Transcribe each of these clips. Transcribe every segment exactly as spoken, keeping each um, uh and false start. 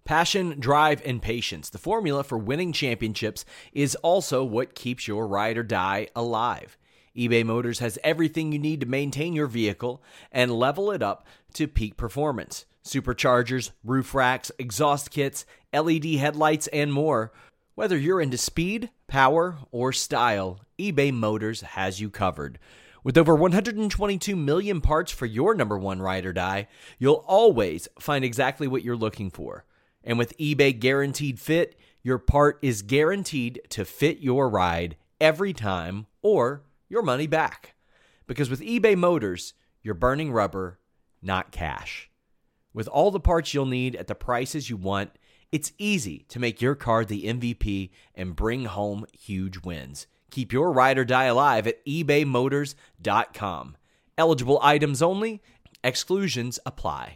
Passion, drive, and patience. The formula for winning championships is also what keeps your ride or die alive. eBay Motors has everything you need to maintain your vehicle and level it up to peak performance. Superchargers, roof racks, exhaust kits, L E D headlights, and more. Whether you're into speed, power, or style, eBay Motors has you covered. With over one hundred twenty-two million parts for your number one ride or die, you'll always find exactly what you're looking for. And with eBay Guaranteed Fit, your part is guaranteed to fit your ride every time or your money back. Because with eBay Motors, you're burning rubber, not cash. With all the parts you'll need at the prices you want, it's easy to make your car the M V P and bring home huge wins. Keep your ride or die alive at ebay motors dot com. Eligible items only. Exclusions apply.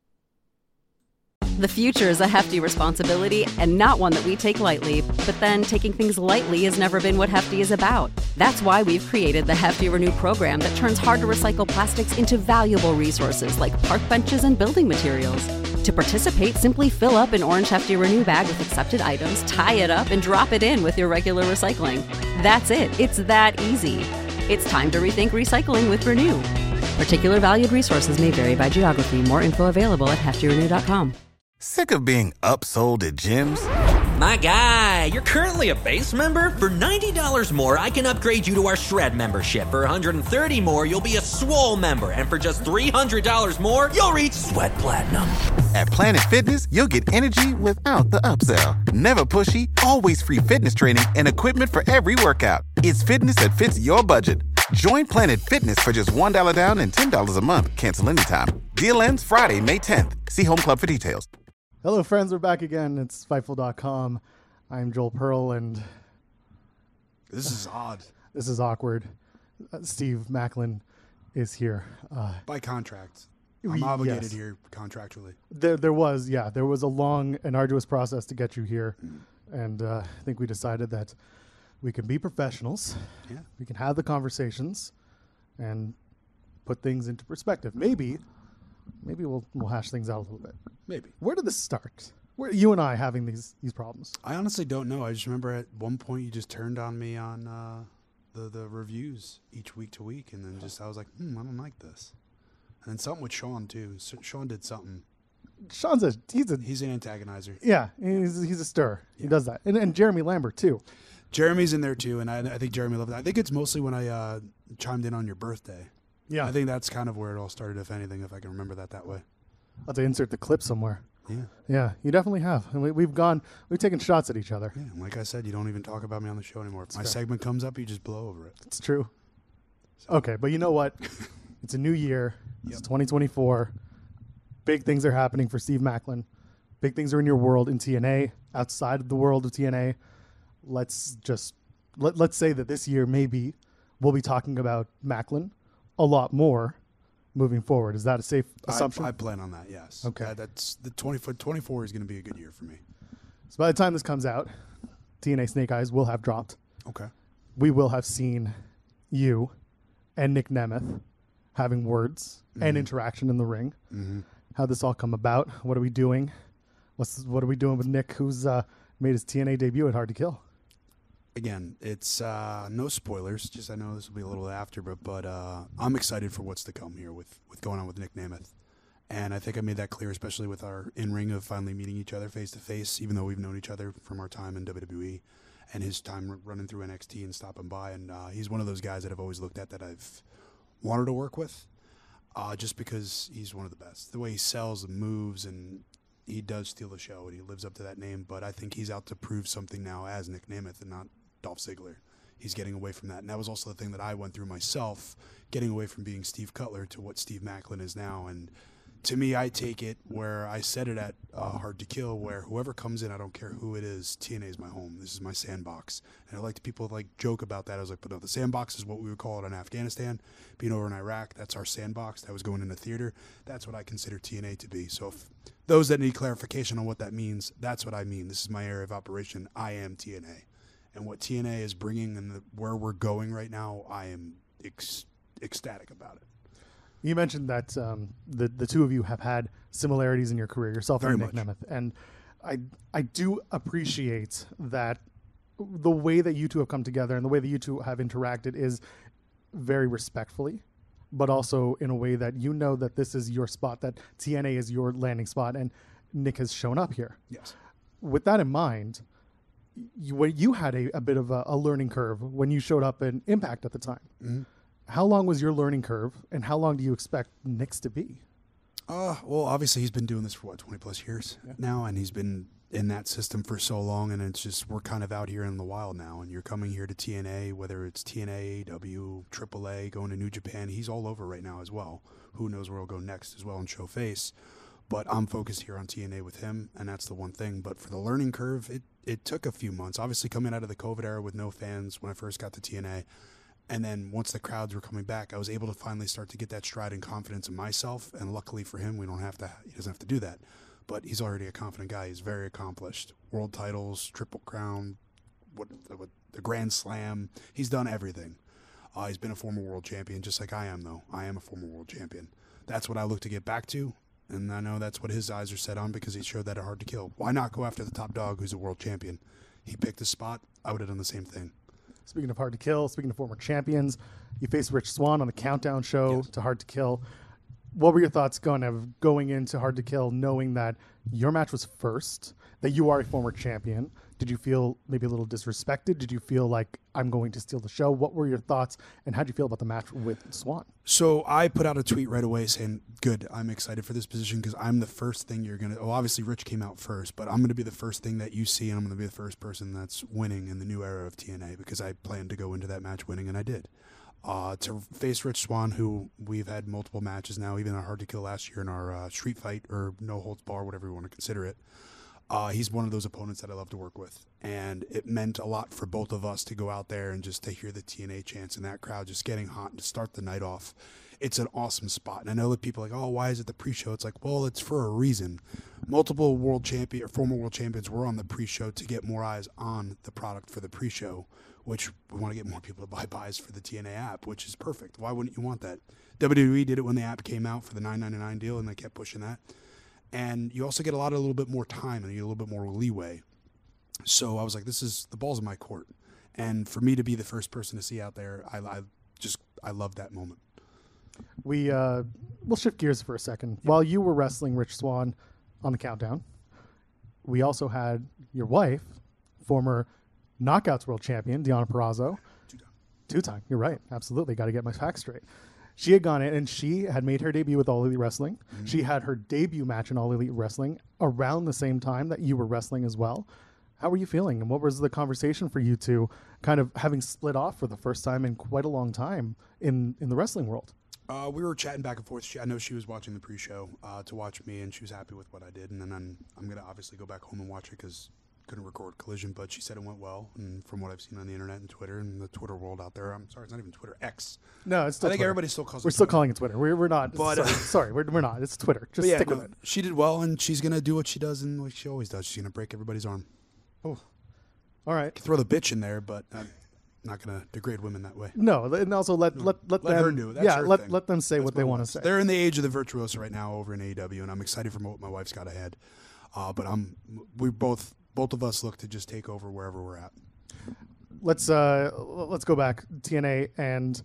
The future is a hefty responsibility and not one that we take lightly. But then taking things lightly has never been what Hefty is about. That's why we've created the Hefty Renew program that turns hard-to-recycle plastics into valuable resources like park benches and building materials. To participate, simply fill up an orange Hefty Renew bag with accepted items, tie it up, and drop it in with your regular recycling. That's it. It's that easy. It's time to rethink recycling with Renew. Particular valued resources may vary by geography. More info available at hefty renew dot com. Sick of being upsold at gyms? My guy, you're currently a base member? For ninety dollars more, I can upgrade you to our Shred membership. For one hundred thirty dollars more, you'll be a Swole member. And for just three hundred dollars more, you'll reach Sweat Platinum. At Planet Fitness, you'll get energy without the upsell. Never pushy, always free fitness training and equipment for every workout. It's fitness that fits your budget. Join Planet Fitness for just one dollar down and ten dollars a month. Cancel anytime. Deal ends Friday, May tenth. See Home Club for details. Hello, friends. We're back again. It's Fightful dot com. I'm Joel Pearl, and this is odd. This is awkward. Uh, Steve Macklin is here. Uh, By contract. I'm we, obligated yes. here contractually. There, there was, yeah, there was a long and arduous process to get you here, mm. and uh, I think we decided that we can be professionals. Yeah. We can have the conversations and put things into perspective. Maybe, maybe we'll we'll hash things out a little bit. Maybe. Where did this start? Where you and I having these these problems? I honestly don't know. I just remember at one point you just turned on me on uh, the the reviews each week to week, and then just I was like, hmm, I don't like this. And then something with Sean too. So Sean did something. Sean's a he's a he's an antagonizer. Yeah, he's he's a stir. Yeah. He does that, and and Jeremy Lambert too. Jeremy's in there too, and I, I think Jeremy loved that. I think it's mostly when I uh, chimed in on your birthday. Yeah, I think that's kind of where it all started, if anything, if I can remember that that way. I'll have to insert the clip somewhere. Yeah, yeah, you definitely have, and we, we've gone, we've taken shots at each other. Yeah, like I said, you don't even talk about me on the show anymore. If That's my fair. segment comes up, you just blow over it. It's true. So. Okay, but you know what? It's a new year. Yep. It's twenty twenty-four. Big things are happening for Steve Macklin. Big things are in your world in T N A, outside of the world of T N A. Let's just let, let's say that this year maybe we'll be talking about Macklin a lot more moving forward. Is that a safe assumption? I, I plan on that, yes. Okay. That, that's the twenty, twenty-four is going to be a good year for me. So by the time this comes out, T N A Snake Eyes will have dropped. Okay. We will have seen you and Nick Nemeth having words mm-hmm. and interaction in the ring. Mm-hmm. How'd this all come about? What are we doing? What's what are we doing with Nick, who's uh, made his T N A debut at Hard to Kill? Again, it's uh, no spoilers. Just I know this will be a little after, but but uh, I'm excited for what's to come here with, with going on with Nick Nemeth. And I think I made that clear, especially with our in-ring of finally meeting each other face-to-face, even though we've known each other from our time in W W E and his time r- running through N X T and stopping by. And uh, he's one of those guys that I've always looked at that I've wanted to work with, uh, just because he's one of the best. The way he sells and moves, and he does steal the show, and he lives up to that name. But I think he's out to prove something now as Nick Nemeth and not Dolph Ziggler. He's getting away from that. And that was also the thing that I went through myself, getting away from being Steve Cutler to what Steve Macklin is now. And to me, I take it where I said it at uh, Hard to Kill, where whoever comes in, I don't care who it is, T N A is my home. This is my sandbox. And I like to people like joke about that. I was like, but no, the sandbox is what we would call it in Afghanistan. Being over in Iraq, that's our sandbox. That was going in a theater. That's what I consider T N A to be. So if those that need clarification on what that means, that's what I mean. This is my area of operation. I am T N A. And what T N A is bringing and the, where we're going right now, I am ec- ecstatic about it. You mentioned that um, the the two of you have had similarities in your career, yourself Very and Nick much. Nemeth, and I I do appreciate that the way that you two have come together and the way that you two have interacted is very respectfully, but also in a way that you know that this is your spot, that T N A is your landing spot, and Nick has shown up here. Yes. With that in mind, you, you had a, a bit of a, a learning curve when you showed up in Impact at the time. Mm-hmm. How long was your learning curve, and how long do you expect Nick's to be? Uh, well, obviously he's been doing this for what, twenty plus years yeah. now, and he's been in that system for so long, and it's just, we're kind of out here in the wild now, and you're coming here to T N A, whether it's T N A, A E W, triple A, going to New Japan, he's all over right now as well. Who knows where he'll go next as well and show face, but I'm focused here on T N A with him, and that's the one thing. But for the learning curve, it, it took a few months. Obviously coming out of the COVID era with no fans when I first got to T N A, and then once the crowds were coming back, I was able to finally start to get that stride and confidence in myself. And luckily for him, we don't have to, he doesn't have to do that. But he's already a confident guy. He's very accomplished. World titles, Triple Crown, what, what the Grand Slam. He's done everything. Uh, he's been a former world champion, just like I am, though. I am a former world champion. That's what I look to get back to. And I know that's what his eyes are set on because he showed that at Hard to Kill. Why not go after the top dog who's a world champion? He picked a spot. I would have done the same thing. Speaking of Hard to Kill, speaking of former champions, you faced Rich Swann on the Countdown show yes. to Hard to Kill. What were your thoughts going of going into Hard to Kill, knowing that your match was first, that you are a former champion? Did you feel maybe a little disrespected? Did you feel like I'm going to steal the show? What were your thoughts, and how did you feel about the match with Swann? So I put out a tweet right away saying, good, I'm excited for this position because I'm the first thing you're going to – well, obviously Rich came out first, but I'm going to be the first thing that you see, and I'm going to be the first person that's winning in the new era of T N A because I planned to go into that match winning, and I did. Uh, to face Rich Swann, who we've had multiple matches now, even at Hard to Kill last year in our uh, street fight or no holds bar, whatever you want to consider it. Uh, he's one of those opponents that I love to work with, and it meant a lot for both of us to go out there and just to hear the T N A chants and that crowd just getting hot and to start the night off. It's an awesome spot, and I know that people are like, oh, why is it the pre-show? It's like, well, it's for a reason. Multiple world champion or former world champions were on the pre-show to get more eyes on the product for the pre-show, which we want to get more people to buy buys for the T N A app, which is perfect. Why wouldn't you want that? W W E did it when the app came out for the nine ninety-nine deal, and they kept pushing that. And you also get a lot of a little bit more time and you get a little bit more leeway. So I was like, this is the ball's in my court. And for me to be the first person to see out there, I, I just, I love that moment. We, uh, we'll shift gears for a second. Yep. While you were wrestling Rich Swann on the Countdown, we also had your wife, former Knockouts world champion, Deonna Purrazzo. Two-time. Two-time, you're right. Absolutely. Got to get my facts straight. She had gone in and she had made her debut with All Elite Wrestling. Mm-hmm. She had her debut match in All Elite Wrestling around the same time that you were wrestling as well. How were you feeling? And what was the conversation for you two kind of having split off for the first time in quite a long time in, in the wrestling world? Uh, we were chatting back and forth. She, I know she was watching the pre-show uh, to watch me, and she was happy with what I did. And then I'm, I'm going to obviously go back home and watch it because couldn't record Collision, but she said it went well. And from what I've seen on the internet and Twitter and the Twitter world out there, I'm sorry, it's not even Twitter, X. No, it's still I think Twitter. everybody still calls we're it still Twitter. calling it Twitter. We're, we're not. But, sorry, uh, sorry we're, we're not. It's Twitter. Just yeah, stick no, with it. She did well, and she's going to do what she does and what she always does. She's going to break everybody's arm. Oh, all right. Throw the bitch in there, but I'm not going to degrade women that way. No, and also let let let, let them her do it. That's yeah, her let thing. let them say That's what they want to wife. say. They're in the age of the virtuoso right now over in A E W, and I'm excited for what my wife's got ahead. Uh, but I'm we both both of us look to just take over wherever we're at. Let's uh let's go back T N A, and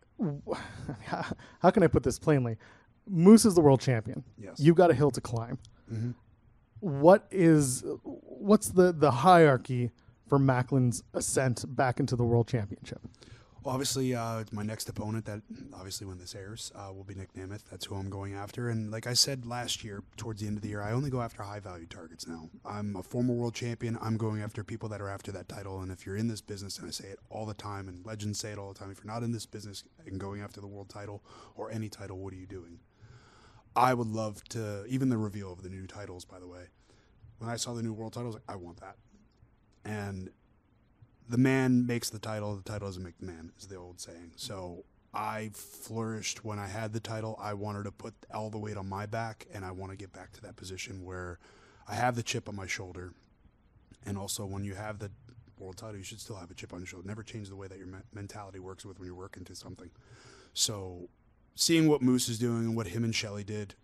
how can I put this plainly? Moose is the world champion. Yes. You've got a hill to climb. Mm-hmm. What is what's the the hierarchy for Macklin's ascent back into the world championship? Well, obviously, uh, my next opponent, that obviously when this airs, uh, will be Nick Nemeth. That's who I'm going after. And like I said last year, towards the end of the year, I only go after high-value targets now. I'm a former world champion. I'm going after people that are after that title. And if you're in this business, and I say it all the time, and legends say it all the time, if you're not in this business and going after the world title or any title, what are you doing? I would love to, even the reveal of the new titles, by the way, when I saw the new world title, I was like, I want that. And the man makes the title, the title doesn't make the man, is the old saying. So I flourished when I had the title. I wanted to put all the weight on my back, and I want to get back to that position where I have the chip on my shoulder. And also, when you have the world title, you should still have a chip on your shoulder. Never change the way that your me- mentality works with when you're working to something. So seeing what Moose is doing and what him and Shelley did,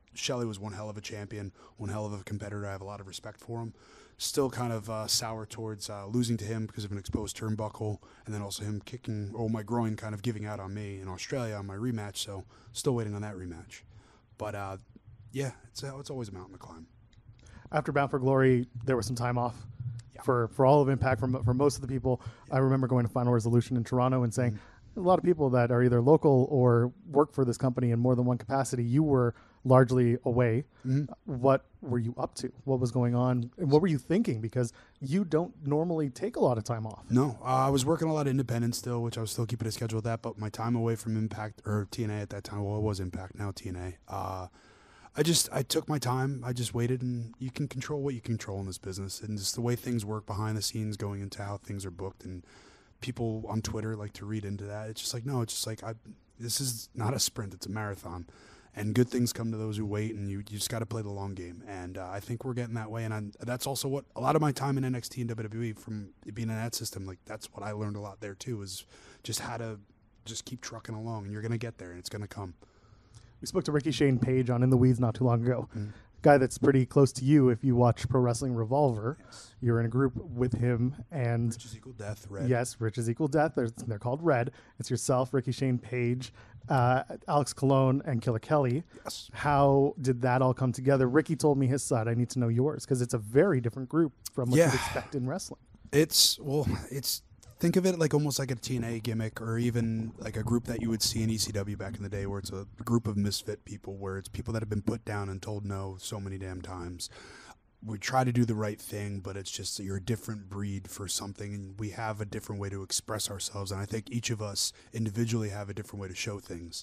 Shelley was one hell of a champion, one hell of a competitor. I have a lot of respect for him. Still kind of uh, sour towards uh, losing to him because of an exposed turnbuckle, and then also him kicking, oh, my groin kind of giving out on me in Australia on my rematch, so still waiting on that rematch. But, uh, yeah, it's, uh, it's always a mountain to climb. After Bound for Glory, there was some time off Yeah. for, for all of Impact, for, for most of the people. Yeah. I remember going to Final Resolution in Toronto and saying, mm-hmm. a lot of people that are either local or work for this company in more than one capacity, you were largely away. Mm-hmm. What were you up to? What was going on? And what were you thinking? Because you don't normally take a lot of time off. No, uh, I was working a lot of independent still, which I was still keeping a schedule with that. But my time away from Impact, or T N A at that time, well, it was Impact, now T N A. Uh, I just, I took my time. I just waited, and you can control what you control in this business. And just the way things work behind the scenes, going into how things are booked, and people on Twitter like to read into that. It's just like, no, it's just like, I, this is not a sprint, it's a marathon. And good things come to those who wait, and you, you just got to play the long game. And uh, I think we're getting that way. And I'm, that's also what a lot of my time in N X T and W W E, from being in that system, like that's what I learned a lot there too, is just how to just keep trucking along, and you're going to get there, and it's going to come. We spoke to Ricky Shane Page on In the Weeds not too long ago. Mm-hmm. Guy that's pretty close to you if you watch Pro Wrestling Revolver. Yes. You're in a group with him, and Rich is equal death, Red. Yes, Rich is equal death. They're, they're called Red. It's yourself, Ricky Shane Page, uh, Alex Colon, and Killer Kelly. Yes. How did that all come together? Ricky told me his side. I need to know yours, because it's a very different group from what Yeah. you'd expect in wrestling. It's, well, it's, think of it like almost like a T N A gimmick, or even like a group that you would see in E C W back in the day, where it's a group of misfit people, where it's people that have been put down and told no so many damn times. We try to do the right thing, but it's just that you're a different breed for something, and we have a different way to express ourselves. And I think each of us individually have a different way to show things.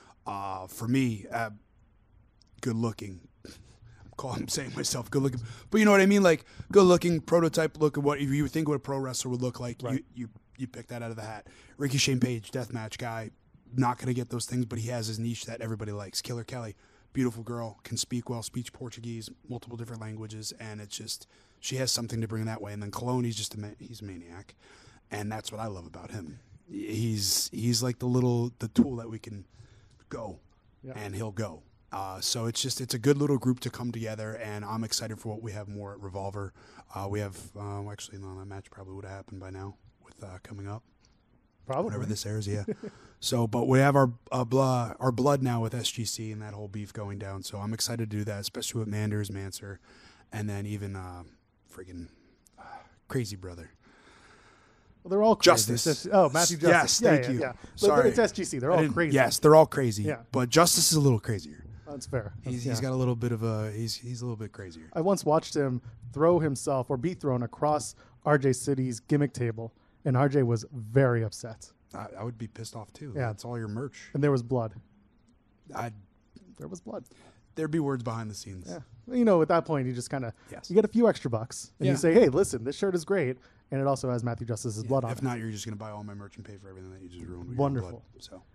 Uh, for me, uh, good looking. I'm saying myself good looking, but you know what I mean? Like good looking, prototype look of what if you think what a pro wrestler would look like, right. you, you you pick that out of the hat. Ricky Shane Page, deathmatch guy, not going to get those things, but he has his niche that everybody likes. Killer Kelly, beautiful girl, can speak well, speaks Portuguese, multiple different languages, and it's just, she has something to bring that way. And then Colon, he's just a, ma- he's a maniac, and that's what I love about him. He's he's like the little, the tool that we can go, yeah. and he'll go. Uh, so it's just, it's a good little group to come together, and I'm excited for what we have more at Revolver. Uh, we have, uh, actually, no, that match probably would have happened by now with uh, coming up. Probably. Whenever this airs, yeah. So, but we have our uh, blood, our blood now with S G C and that whole beef going down. So I'm excited to do that, especially with Manders, Manser, and then even uh, friggin' uh, Crazy Brother. Well, they're all crazy. Justice. Just, oh, Matthew Justice. Yes, yeah, thank yeah, you. Yeah. But, Sorry. but it's S G C. They're all crazy. Yes, they're all crazy. Yeah. But Justice is a little crazier. That's fair. That's, He's, yeah. he's got a little bit of a he's he's a little bit crazier. I once watched him throw himself or be thrown across R J City's gimmick table, and R J was very upset. I, I would be pissed off too. Yeah, it's all your merch. And there was blood. I there was blood. There'd be words behind the scenes. Yeah. You know, at that point, you just kind of yes. you get a few extra bucks, and yeah. you say, "Hey, listen, this shirt is great." And it also has Matthew Justice's yeah. blood on if it. If not, you're just going to buy all my merch and pay for everything that you just ruined with Wonderful. your blood. So.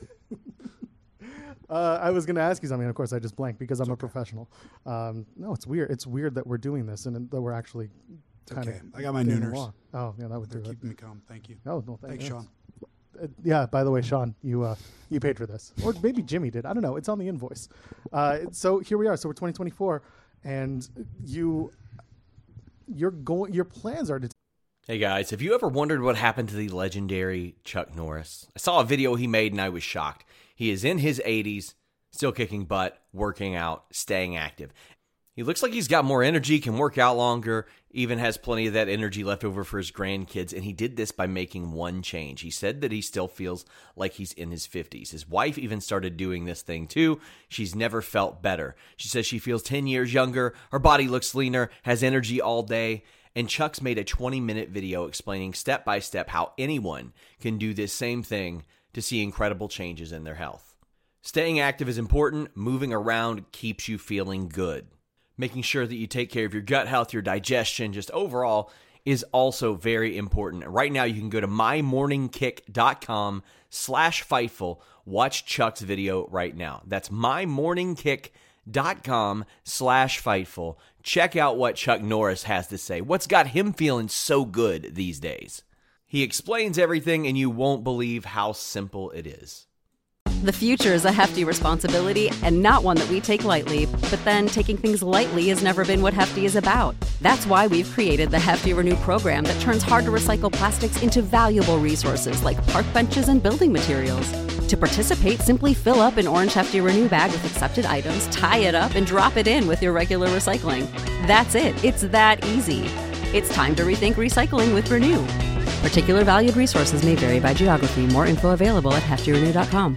uh, I was going to ask you something. Of course, I just blanked because it's I'm okay. a professional. Um, no, it's weird. It's weird that we're doing this and that we're actually kind okay. of. I got my nooners. Oh, yeah, that would They're do keeping it. me calm. Thank you. Oh, no, thank Thanks, you. Sean. Uh, yeah, by the way, Sean, you uh, you paid for this. Or maybe Jimmy did. I don't know. It's on the invoice. Uh, so here we are. So we're twenty twenty-four, and you, you're going. Your plans are to. T- Hey guys, have you ever wondered what happened to the legendary Chuck Norris? I saw a video he made and I was shocked. He is in his eighties, still kicking butt, working out, staying active. He looks like he's got more energy, can work out longer, even has plenty of that energy left over for his grandkids, and he did this by making one change. He said that he still feels like he's in his fifties. His wife even started doing this thing too. She's never felt better. She says she feels ten years younger, her body looks leaner, has energy all day, and Chuck's made a twenty-minute video explaining step-by-step how anyone can do this same thing to see incredible changes in their health. Staying active is important. Moving around keeps you feeling good. Making sure that you take care of your gut health, your digestion, just overall is also very important. Right now, you can go to mymorningkick.com slash Fightful. Watch Chuck's video right now. That's mymorningkick.com slash Fightful. Check out what Chuck Norris has to say. What's got him feeling so good these days? He explains everything, and you won't believe how simple it is. The future is a hefty responsibility and not one that we take lightly, but then taking things lightly has never been what Hefty is about. That's why we've created the Hefty Renew program that turns hard-to-recycle plastics into valuable resources like park benches and building materials. To participate, simply fill up an orange Hefty Renew bag with accepted items, tie it up, and drop it in with your regular recycling. That's it. It's that easy. It's time to rethink recycling with Renew. Particular valued resources may vary by geography. More info available at hefty renew dot com.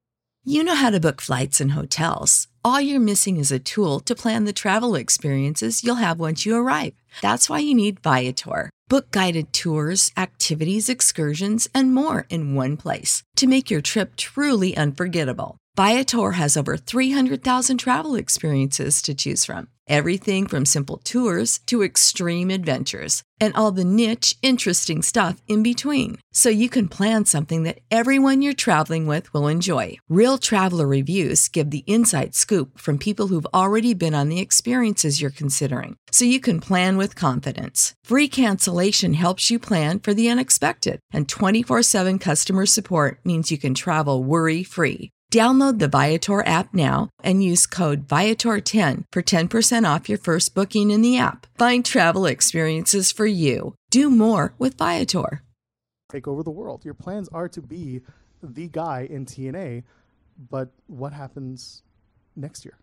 You know how to book flights and hotels. All you're missing is a tool to plan the travel experiences you'll have once you arrive. That's why you need Viator. Book guided tours, activities, excursions, and more in one place to make your trip truly unforgettable. Viator has over three hundred thousand travel experiences to choose from. Everything from simple tours to extreme adventures and all the niche, interesting stuff in between. So you can plan something that everyone you're traveling with will enjoy. Real traveler reviews give the inside scoop from people who've already been on the experiences you're considering. So you can plan with confidence. Free cancellation helps you plan for the unexpected. And twenty-four seven customer support means you can travel worry-free. Download the Viator app now and use code Viator ten for ten percent off your first booking in the app. Find travel experiences for you. Do more with Viator. Take over the world. Your plans are to be the guy in T N A, but what happens next year?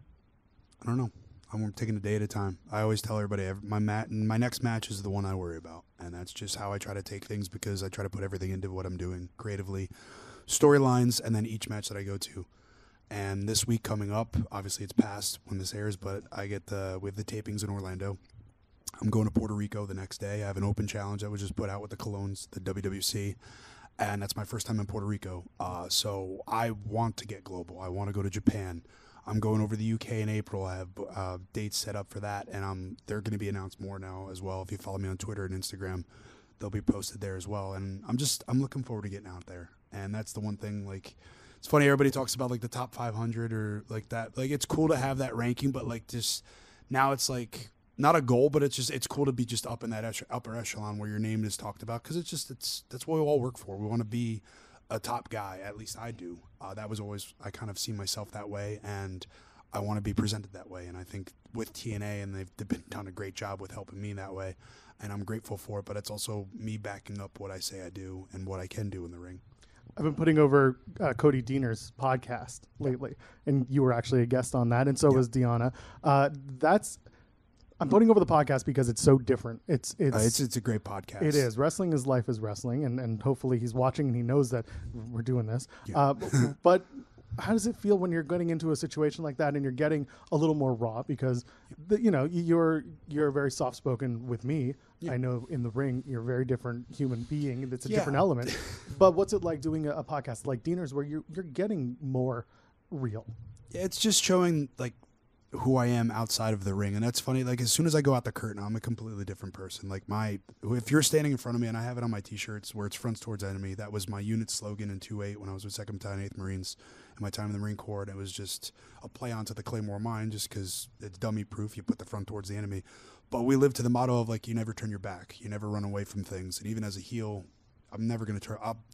I don't know. I'm taking a day at a time. I always tell everybody my mat, my next match is the one I worry about, and that's just how I try to take things because I try to put everything into what I'm doing creatively. Storylines, and then each match that I go to. And this week coming up, obviously it's past when this airs, but I get the we have the tapings in Orlando. I'm going to Puerto Rico the next day. I have an open challenge that was just put out with the Colognes, the W W C, and that's my first time in Puerto Rico. Uh, so I want to get global. I want to go to Japan. I'm going over the U K in April. I have uh, dates set up for that, and um, they're going to be announced more now as well. If you follow me on Twitter and Instagram, they'll be posted there as well. And I'm just I'm looking forward to getting out there. And that's the one thing, like, it's funny, everybody talks about, like, the top five hundred or, like, that. Like, it's cool to have that ranking, but, like, just now it's, like, not a goal, but it's just, it's cool to be just up in that upper echelon where your name is talked about because it's just, it's, that's what we all work for. We want to be a top guy. At least I do. Uh, that was always, I kind of see myself that way, and I want to be presented that way. And I think with T N A, and they've, they've been done a great job with helping me that way, and I'm grateful for it, but it's also me backing up what I say I do and what I can do in the ring. I've been putting over uh, Cody Deaner's podcast lately, and you were actually a guest on that, and so yeah. was Deanna. Uh, that's I'm putting over the podcast because it's so different. It's it's, uh, it's it's a great podcast. It is. Wrestling is life is wrestling, and, and hopefully he's watching and he knows that we're doing this. Yeah. Uh, but how does it feel when you're getting into a situation like that and you're getting a little more raw? Because the, you know you're you're very soft spoken with me. Yeah. I know in the ring you're a very different human being. It's a yeah. different element. But what's it like doing a, a podcast like Deaner's where you're you're getting more real? Yeah, it's just showing like who I am outside of the ring, and that's funny. Like as soon as I go out the curtain, I'm a completely different person. Like my, if you're standing in front of me, and I have it on my T-shirts where it's fronts towards enemy. That was my unit slogan in two eight when I was with second Battalion, eighth Marines, in my time in the Marine Corps. And it was just a play onto the Claymore Mine, just because it's dummy proof. You put the front towards the enemy, but we live to the motto of like you never turn your back, you never run away from things. And even as a heel, I'm never going to turn. I'll,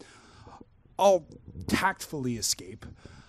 I'll tactfully escape.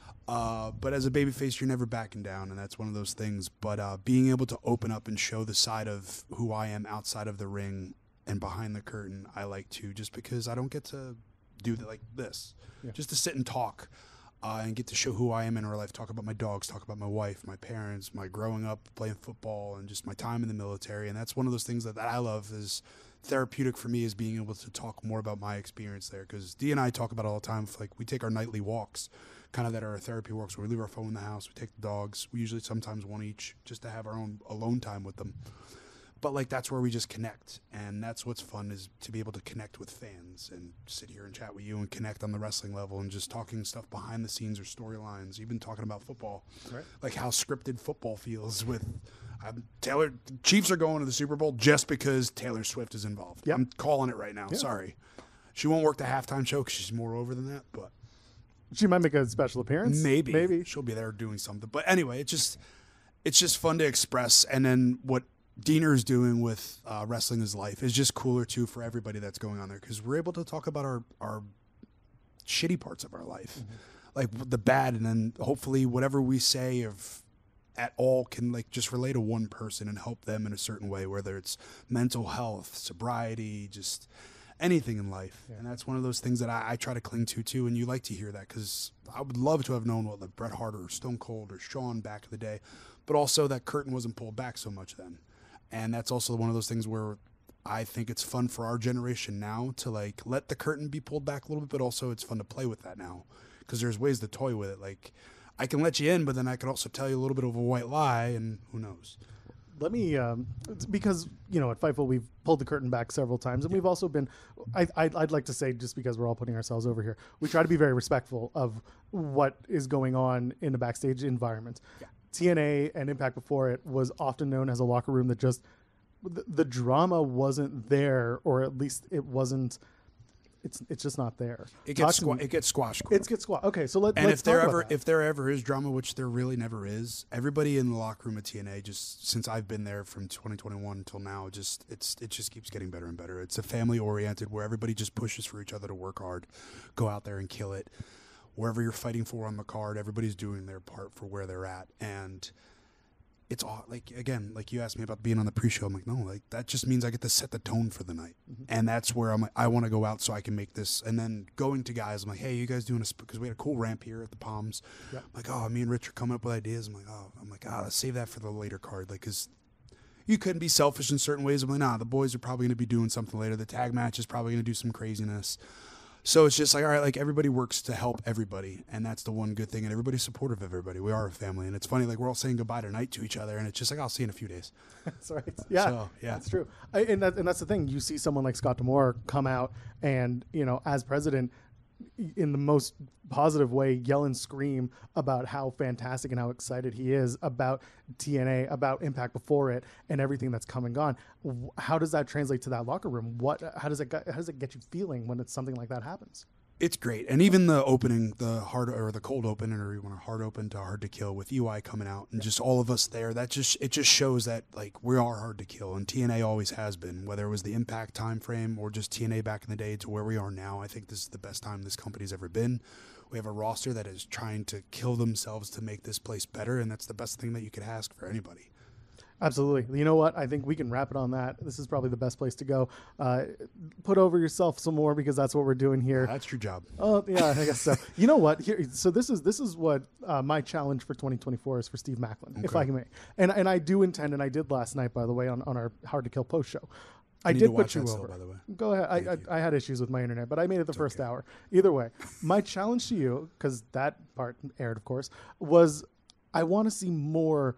Uh, but as a babyface, you're never backing down, and that's one of those things. But uh, being able to open up and show the side of who I am outside of the ring and behind the curtain, I like to, just because I don't get to do that like this. Yeah. Just to sit and talk uh, and get to show who I am in real life, talk about my dogs, talk about my wife, my parents, my growing up playing football, and just my time in the military. And that's one of those things that, that I love is therapeutic for me, is being able to talk more about my experience there. Because Dee and I talk about it all the time. Like we take our nightly walks, kind of that are our therapy walks, where we leave our phone in the house, we take the dogs, we usually sometimes one each, just to have our own alone time with them. But like that's where we just connect, and that's what's fun, is to be able to connect with fans and sit here and chat with you and connect on the wrestling level and just talking stuff behind the scenes or storylines, even talking about football, right. Like how scripted football feels with um, Taylor. Chiefs are going to the Super Bowl just because Taylor Swift is involved. Yep. I'm calling it right now. Yep. Sorry. She won't work the halftime show because she's more over than that, but she might make a special appearance. Maybe. Maybe. She'll be there doing something. But anyway, it's just it's just fun to express. And then what Deaner's doing with uh, Wrestling is Life is just cooler, too, for everybody that's going on there. Because we're able to talk about our, our shitty parts of our life. Mm-hmm. like the bad, and then hopefully whatever we say of at all can like just relate to one person and help them in a certain way, whether it's mental health, sobriety, just anything in life. Yeah. And that's one of those things that I, I try to cling to too. And you like to hear that, because I would love to have known what like Bret Hart or Stone Cold or Shawn back in the day, but also that curtain wasn't pulled back so much then. And that's also one of those things where I think it's fun for our generation now to like let the curtain be pulled back a little bit, but also it's fun to play with that now, because there's ways to toy with it. Like I can let you in, but then I can also tell you a little bit of a white lie, and who knows. Let me, um, because, you know, at Fightful, we've pulled the curtain back several times, and yeah. we've also been, I, I'd, I'd like to say, just because we're all putting ourselves over here, we try to be very respectful of what is going on in the backstage environment. Yeah. T N A and Impact before it was often known as a locker room that just, the, the drama wasn't there, or at least it wasn't, it's it's just not there. It gets squ- it gets squashed. Quick. It gets squashed. Okay, so let, and let's if there talk ever about that. if there ever is drama, which there really never is, everybody in the locker room at T N A, just since I've been there from twenty twenty-one until now, just it's it just keeps getting better and better. It's a family oriented where everybody just pushes for each other to work hard, go out there and kill it. Wherever you're fighting for on the card, everybody's doing their part for where they're at, and it's all like, again, like you asked me about being on the pre-show. I'm like, no, like that just means I get to set the tone for the night. Mm-hmm. And that's where I'm like, I want to go out so I can make this. And then going to guys, I'm like, hey, you guys doing a, because we had a cool ramp here at the Palms. Yeah. I'm like, oh, me and Rich are coming up with ideas. I'm like, oh, I'm like, ah, oh, let's save that for the later card. Like, cause you couldn't be selfish in certain ways. I'm like, nah, the boys are probably going to be doing something later. The tag match is probably going to do some craziness. So it's just like, all right, like everybody works to help everybody, and that's the one good thing, and everybody's supportive of everybody. We are a family, and it's funny, like we're all saying goodbye tonight to each other, and it's just like, I'll see you in a few days. That's right. Yeah, so, yeah, that's true. I, and, that, and that's the thing. You see someone like Scott D'Amore come out and, you know, as president, in the most positive way, yell and scream about how fantastic and how excited he is about T N A, about Impact before it, and everything that's come and gone. How does that translate to that locker room? What? How does it? How does it get you feeling when it's something like that happens? It's great. And even the opening, the hard or the cold open, or you want to hard open to Hard to Kill with E Y coming out, and yeah. just all of us there, that just it just shows that like we are hard to kill, and T N A always has been, whether it was the Impact time frame or just T N A back in the day to where we are now. I think this is the best time this company's ever been. We have a roster that is trying to kill themselves to make this place better, and that's the best thing that you could ask for anybody. Absolutely. You know what? I think we can wrap it on that. This is probably the best place to go. Uh, put over yourself some more, because that's what we're doing here. Yeah, that's your job. Oh, yeah, I guess so. You know what? Here, so this is this is what uh, my challenge for twenty twenty-four is for Steve Maclin, okay. if I may. And and I do intend, and I did last night, by the way, on, on our Hard to Kill post show. I, I did put you over. Still, by the way. Go ahead. I, I, I had issues with my internet, but I made it the it's first okay. hour. Either way, my challenge to you, because that part aired, of course, was I want to see more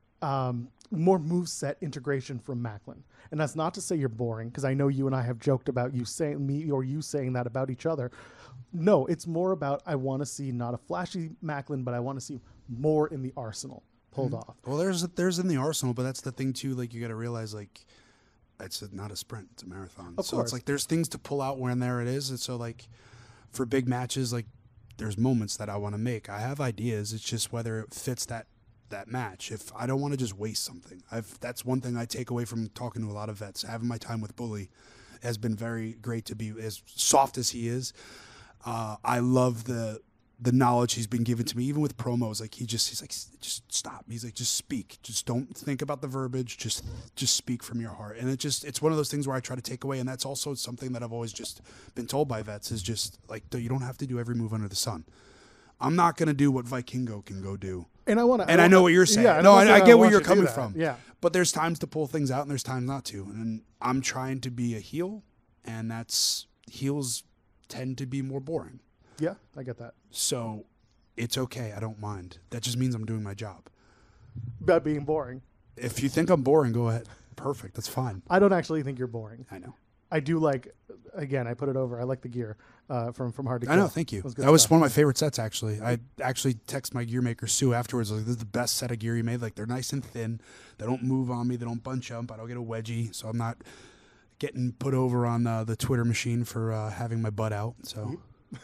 um, more moveset integration from Maclin. And that's not to say you're boring, because I know you and I have joked about you saying me or you saying that about each other. No, it's more about I want to see not a flashy Maclin, but I want to see more in the arsenal pulled mm-hmm. off. Well, there's there's in the arsenal, but that's the thing too. Like you got to realize, like. It's a, not a sprint; it's a marathon. Of so course. It's like there's things to pull out when there it is. And so like for big matches, like there's moments that I want to make. I have ideas. It's just whether it fits that that match. If I don't want to just waste something, I've that's one thing I take away from talking to a lot of vets. Having my time with Bully has been very great to be as soft as he is. Uh, I love the. the knowledge he's been given to me, even with promos, like he just, he's like, just stop. He's like, just speak. Just don't think about the verbiage. Just, just speak from your heart. And it just, it's one of those things where I try to take away. And that's also something that I've always just been told by vets is just like, you don't have to do every move under the sun. I'm not going to do what Vikingo can go do. And I want to, and I, I know what you're saying. Yeah, no, I, I get I where you're coming from. Yeah. But there's times to pull things out and there's times not to. And I'm trying to be a heel, and that's heels tend to be more boring. Yeah, I get that. So it's okay. I don't mind. That just means I'm doing my job. About being boring. If you think I'm boring, go ahead. Perfect. That's fine. I don't actually think you're boring. I know. I do like, again, I put it over. I like the gear uh, from, from Hard to Kill. I know. Thank you. Was that was stuff. One of my favorite sets, actually. I actually text my gear maker, Sue, afterwards. Like, this is the best set of gear you made. Like, they're nice and thin. They don't move on me. They don't bunch up. I don't get a wedgie. So I'm not getting put over on uh, the Twitter machine for uh, having my butt out. So...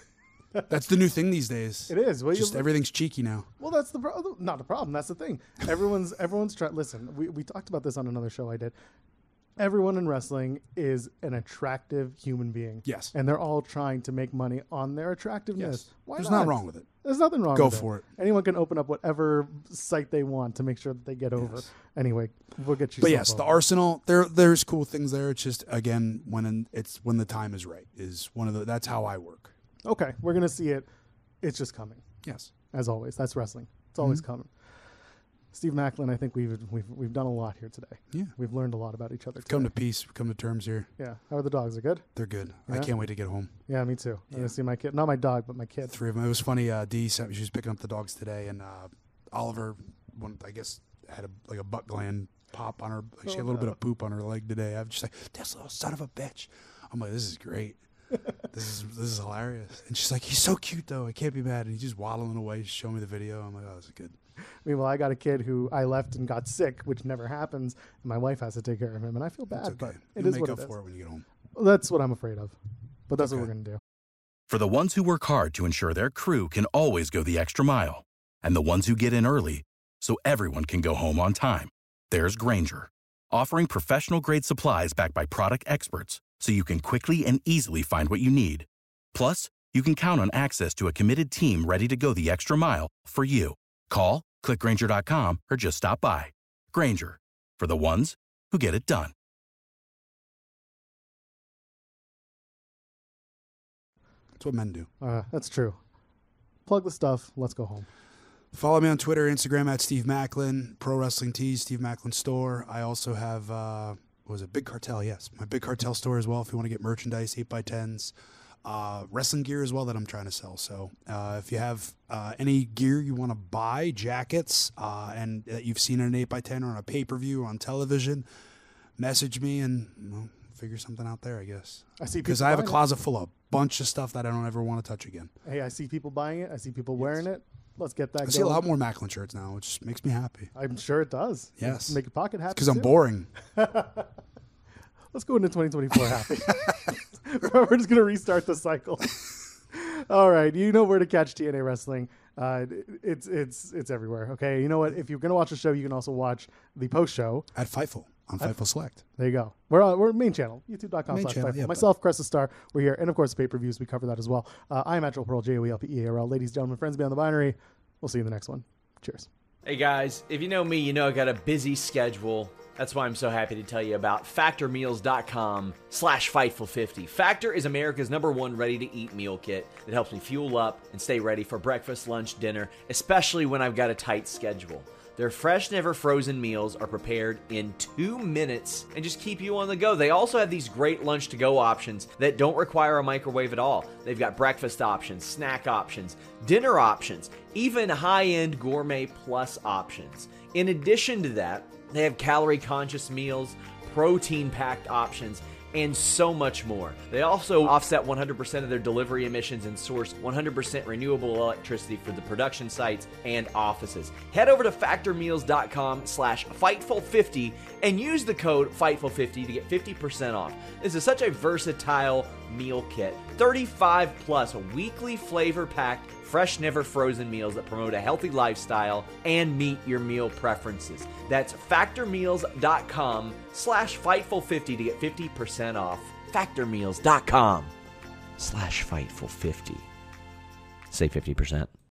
That's the new thing these days. It is. Well, just everything's cheeky now. Well, that's the problem. Not the problem. That's the thing. Everyone's everyone's trying. Listen, we, we talked about this on another show I did. everyone in wrestling is an attractive human being. Yes. And they're all trying to make money on their attractiveness. Yes. Why There's not? nothing wrong with it. There's nothing wrong Go with it. for it. Anyone can open up whatever site they want to make sure that they get over. Yes. Anyway, we'll get you. But yes, the Arsenal, there there's cool things there. It's just, again, when in, it's when the time is right is one of the, that's how I work. Okay, we're going to see it. It's just coming. Yes. As always. That's wrestling. It's always mm-hmm. coming. Steve Macklin, I think we've we've we've done a lot here today. Yeah, we've learned a lot about each other. Come to peace. Come to terms here. Yeah. How are the dogs? They're good. They're good. Yeah? I can't wait to get home. Yeah, me too. Yeah. I'm gonna see my kid. Not my dog, but my kid. Three of them. It was funny. Uh, Dee sent me. She was picking up the dogs today, and uh, Oliver, one, I guess, had a like a butt gland pop on her. Like, she had a little bit of poop on her leg today. I'm just like, this little son of a bitch. I'm like, this is great. this is this is hilarious. And she's like, he's so cute though. I can't be mad. And he's just waddling away, showing me the video. I'm like, oh, this is good. Meanwhile, I got a kid who I left and got sick, which never happens, and my wife has to take care of him, and I feel bad, okay. but it You'll is make what up it is. for it when you get home. Well, that's what I'm afraid of, but that's okay. what we're going to do. For the ones who work hard to ensure their crew can always go the extra mile, and the ones who get in early so everyone can go home on time, there's Grainger, offering professional-grade supplies backed by product experts so you can quickly and easily find what you need. Plus, you can count on access to a committed team ready to go the extra mile for you. Call, click Grainger dot com, or just stop by. Grainger, for the ones who get it done. That's what men do. Uh, that's true. Plug the stuff. Let's go home. Follow me on Twitter, Instagram at Steve Macklin, Pro Wrestling Tees, Steve Macklin Store. I also have, uh, what was it, Big Cartel? Yes, my Big Cartel store as well if you want to get merchandise, eight by tens. Uh, wrestling gear as well that I'm trying to sell. So uh, if you have uh, any gear you want to buy, jackets, uh, and that you've seen in an eight by ten or on a pay-per-view or on television, message me and you know, figure something out there, I guess. I see because I have a closet full of a bunch of stuff that I don't ever want to touch again. Hey, I see people buying it. I see people wearing it. Let's get that I going. see a lot more Macklin shirts now, which makes me happy. I'm sure it does. Yes. Make your pocket happy. Because I'm boring. Let's go into twenty twenty-four happy. We're just going to restart the cycle. All right. You know where to catch T N A Wrestling. Uh, it's it's it's everywhere. Okay. You know what? If you're going to watch the show, you can also watch the post show. At Fightful. On At, Fightful Select. There you go. We're on we're main channel. YouTube.com slash Fightful. Yeah, Myself, Cresta Star. We're here. And of course, the pay-per-views. We cover that as well. Uh, I am at Joel Pearl, J O E L P E A R L. Ladies, gentlemen, friends beyond the binary. We'll see you in the next one. Cheers. Hey guys, if you know me, you know I got a busy schedule. That's why I'm so happy to tell you about factor meals dot com slash Fightful fifty. Factor is America's number one ready-to-eat meal kit that helps me fuel up and stay ready for breakfast, lunch, dinner, especially when I've got a tight schedule. Their fresh, never frozen meals are prepared in two minutes and just keep you on the go. They also have these great lunch to go options that don't require a microwave at all. They've got breakfast options, snack options, dinner options, even high-end gourmet plus options. In addition to that, they have calorie-conscious meals, protein-packed options, and so much more. They also offset one hundred percent of their delivery emissions and source one hundred percent renewable electricity for the production sites and offices. Head over to factor meals dot com slash Fightful fifty and use the code Fightful fifty to get fifty percent off. This is such a versatile meal kit. thirty-five plus weekly flavor-packed, fresh, never frozen meals that promote a healthy lifestyle and meet your meal preferences. That's factor meals dot com slash Fightful fifty to get fifty percent off. factor meals dot com slash Fightful fifty. Save fifty percent.